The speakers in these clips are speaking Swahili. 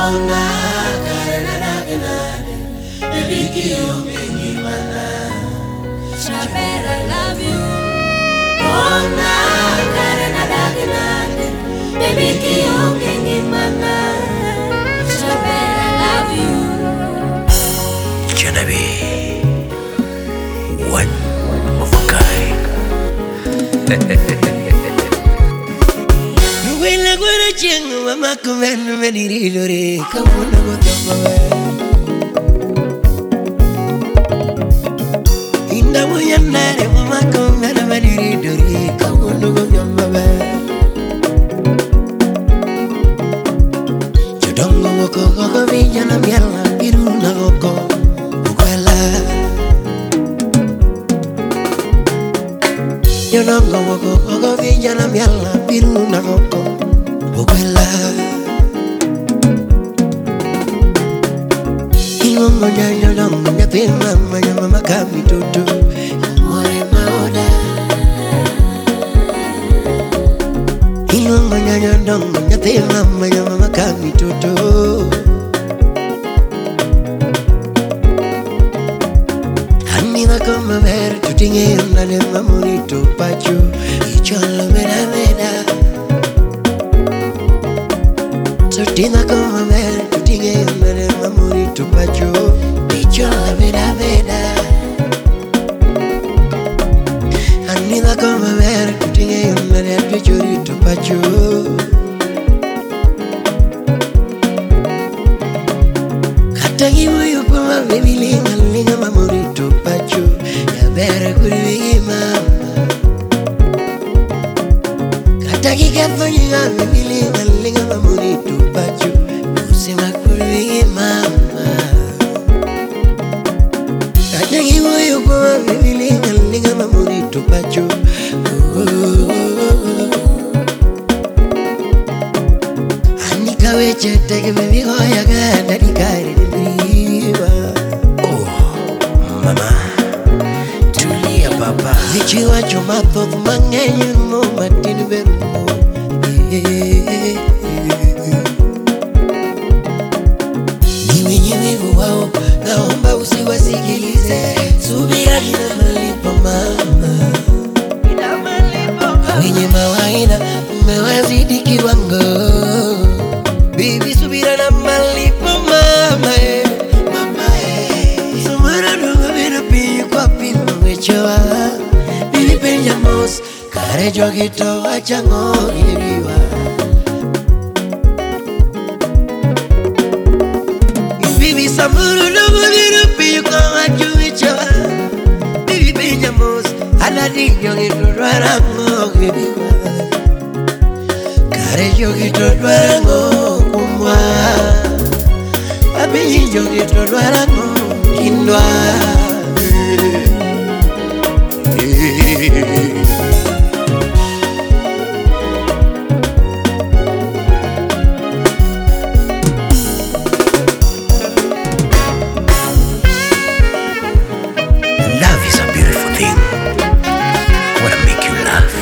Ona karanagana, baby kiyo mengimana. Shabbat, I love you. Ona karanagana, baby kiyo mengimana. Shabbat, I love you. Janabi, one of a kind. Nuwela gwara chengu mama kumenu meniri lore kamuna gotamawe. Inda moyanare mama kumenu meniri lore kamuna gotamawe. Jodongo woko koko vijana miala iruna woko ukwela. Jodongo woko koko vijana miala iruna woko ukwela. Ingongo nyanyo dongo nyape mama nyama kami tutu more maoda. Ingongo nyanyo dongo nyape mama nyama kami tutu. Anima kama ver tutinge unane mamurito pachu ichola mera mera. Sortina como ver, tu tienes un mamurito pacho, dicho la vera vera. Anida como ver, tu tienes un pichurito pacho. Katagi muyo kuma baby linga linga mamurito pacho, ya vera kuri mama. Katagi kato linga baby linga linga mamurito pacho, usema kuri mama. Katagi muyo kuma baby linga linga mamurito pacho. Anika weche tege baby hoya gada dikari nibiwa. Oh mama, tulia papa. Nichiwa chuma thoth mangenyu mo matini berumo. Niwe nyewevu wao, naomba usiwasikilize. Subira ina malipo mama. Wenye mawaida umewazidi kiwango. Bibi subira na malipo mama. Mama sumara dunga bina piyu kwa pino mechoa. Bibi penja mos kare jogito wachango iriwa. Bibi samuru dunga bina piyu kwa wachu mechoa. Bibi penja mos aladi jogito dwarango iriwa. Kare jogito dwarango kumwa. Babi jogito dwarango kindwa. Love is a beautiful thing. Wanna make you laugh,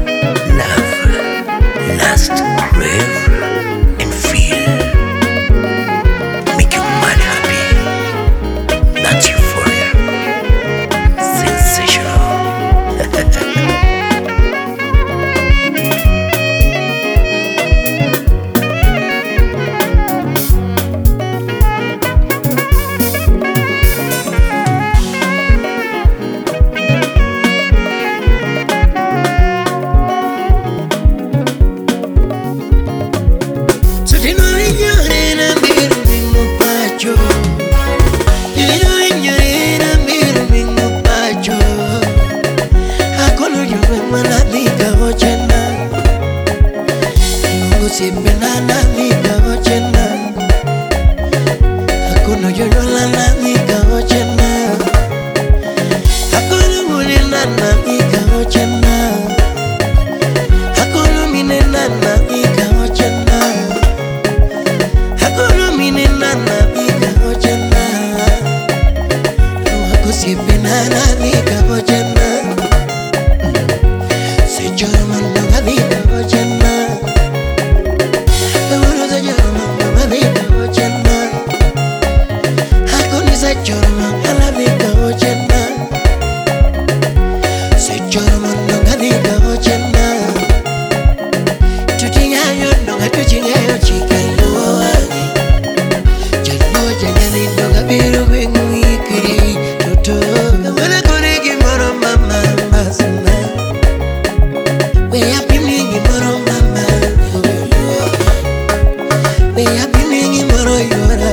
love, lust, crave, and feel. Make you mad happy. yoro yora